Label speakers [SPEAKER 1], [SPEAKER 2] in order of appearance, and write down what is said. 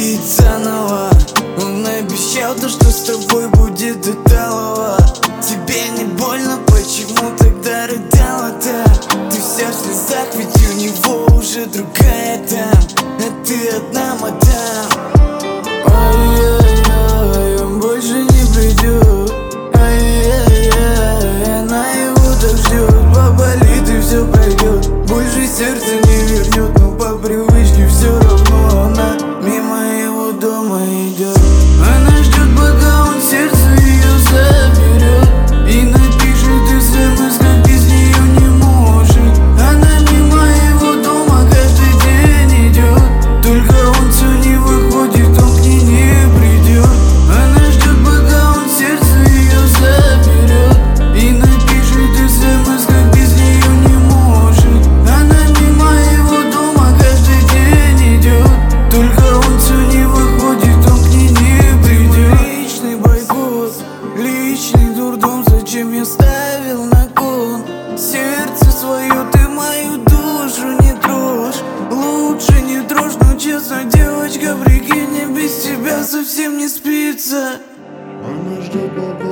[SPEAKER 1] любить заново. Он обещал то, что с тобой будет до талого. Тебе не больно, почему тогда рыдала-то? Ты вся в слезах, ведь у него уже другая там, а ты одна, мадам. Ай-яй-яй, он больше не придет. Ай-яй-яй, она его так ждет. Поболит и все пройдет, больше сердце не вернет. Но по привычке все равно она мимо его дома идет. Она ждет, пока он сердце ее заберет и напишет смс, как без нее не может. Она мимо его дома каждый день идет, только он все не выходит, он к ней не придет. Она ждет, пока он сердце ее заберет и напишет смс, как без нее не может. Она мимо его дома каждый день идет, только он все не выходит, он к ней не придет. Личный бойкот, личный дурдом, зачем я ставил на кон сердце свое? Ты мою душу не трожь, лучше не трожь. Но честно, девочка, прикинь, мне без тебя совсем не спится.
[SPEAKER 2] Она ждет, пока